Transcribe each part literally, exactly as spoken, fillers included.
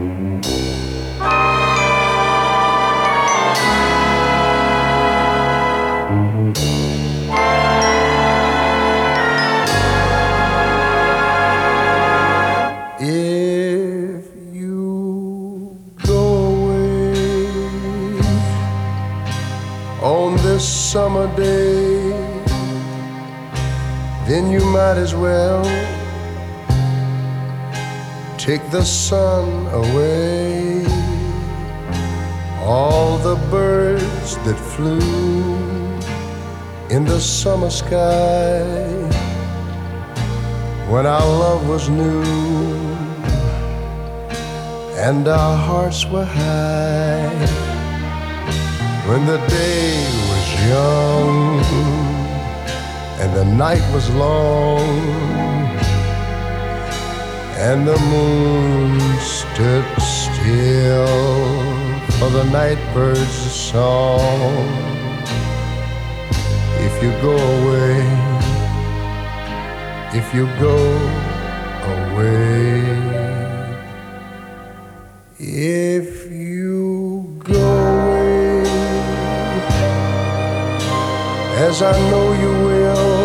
If you go away on this summer day, then you might as well take the sun away. All the birds that flew in the summer sky when our love was new and our hearts were high, when the day was young and the night was long and the moon stood still for the night bird's song. If you go away, if you go away, if you go away, as I know you will,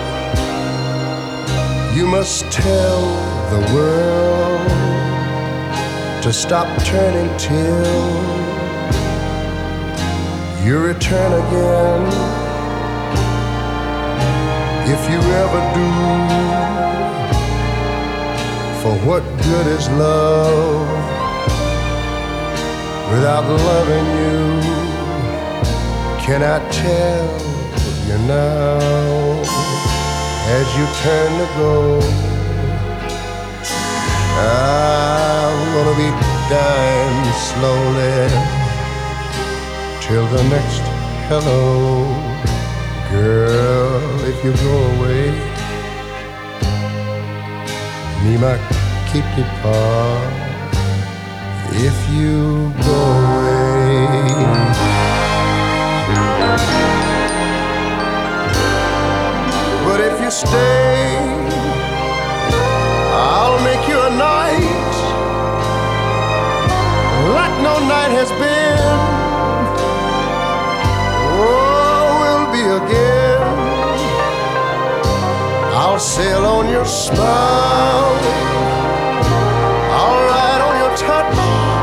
you must tell the world to stop turning till you return again. If you ever do, for what good is love without loving you? Can I tell you now, as you turn to go, I'm gonna be dying slowly till the next hello. Girl, if you go away, me my kitty paw, if you go away. But if you stay, I'll make you a night like no night has been. Oh, we'll be again. I'll sail on your smile, I'll ride on your touch,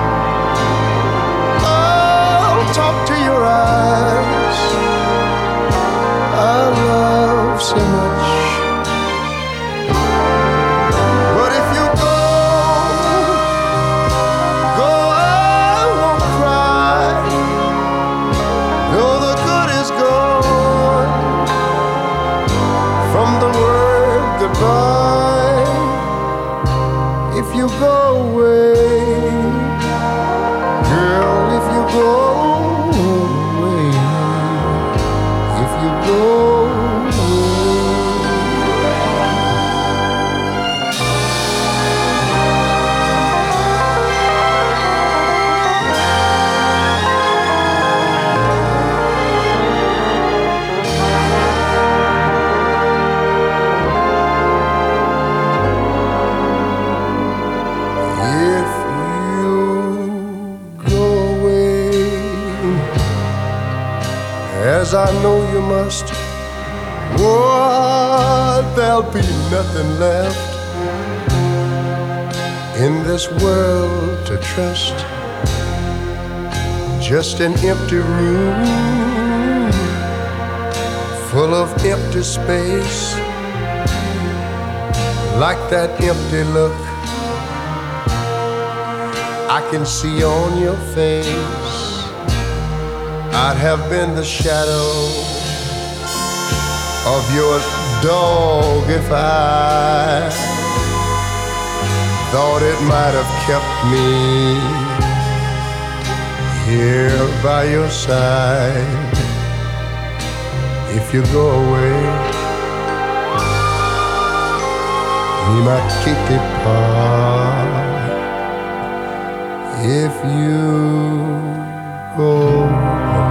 I'll talk to your eyes. I love so much. But if you go, go, I won't cry. Though the good is gone from the word goodbye. If you go away, girl, if you go away, if you go as I know you must. Oh, there'll be nothing left in this world to trust. Just an empty room full of empty space, like that empty look I can see on your face. I'd have been the shadow of your dog if I thought it might have kept me here by your side. If you go away, me my kitty paw. If you go away.